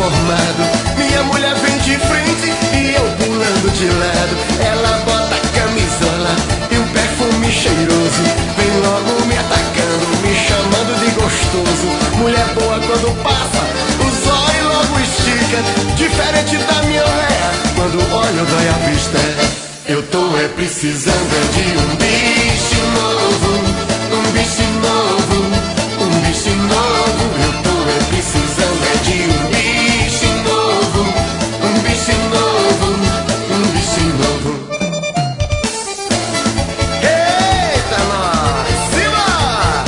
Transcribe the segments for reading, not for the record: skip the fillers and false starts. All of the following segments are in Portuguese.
formado. Minha mulher vem de frente e eu pulando de lado. Ela bota a camisola e um perfume cheiroso. Vem logo me atacando, me chamando de gostoso. Mulher boa quando passa, o zóio logo estica. Diferente da minha réia, quando olho dói a vista. Eu tô precisando de um bicho novo, um bicho novo, um bicho novo. Eu tô precisando de um bicho novo, um bicho novo, um bicho novo. Eita, nós! Simbora!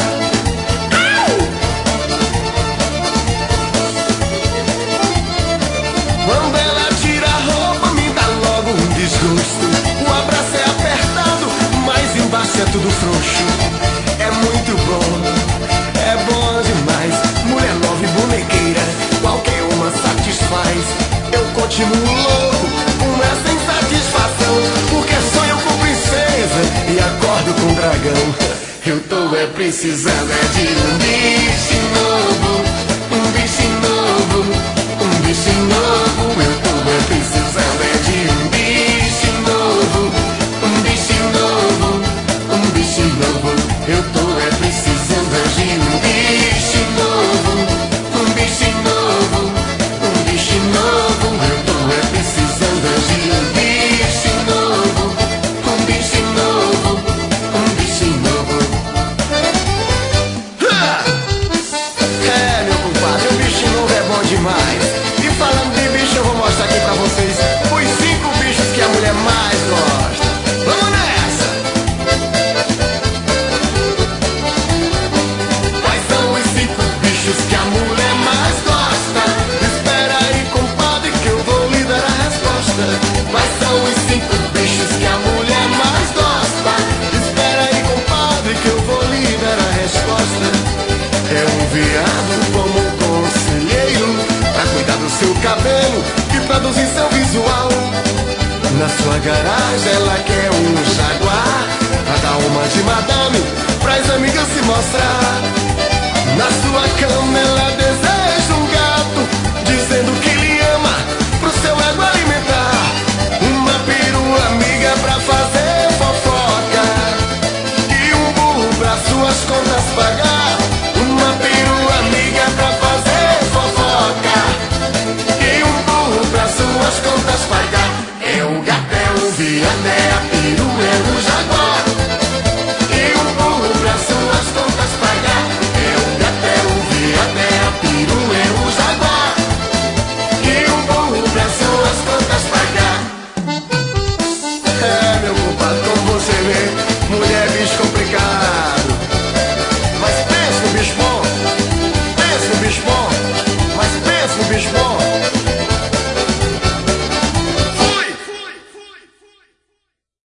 Quando ela tira a roupa, me dá logo um desgosto. O abraço é apertado, mas embaixo é tudo frouxo. É muito bom, é bom demais. Mulher nova e bonequeira, qualquer uma satisfaz. Eu continuo louco, com essa insatisfação, porque sonho com princesa e acordo com dragão. Eu tô precisando de um bicho novo, um bicho novo, um bicho novo. Eu tô precisando de um bicho novo, um bicho novo, um bicho novo. Eu tô precisando de um bicho novo, um bicho novo, um bicho novo. Eu tô precisando de um bicho novo, um bicho novo, um bicho novo. É, meu compadre, um bicho novo é bom demais. E falando de bicho, eu vou mostrar aqui pra vocês os 5 bichos que a mulher mais gosta. Vamos nessa! Quais são os 5 bichos que a mulher mais gosta? Espera aí, compadre, que eu vou lhe dar a resposta. Quais são os 5 bichos que a mulher mais gosta? Espera aí, compadre, que eu vou lhe dar a resposta. É um viado como um conselheiro, pra cuidar do seu cabelo e produzir seu visual. Na sua garagem ela quer um jaguar, pra dar uma de madame, pras amigas se mostrar. Na sua cama ela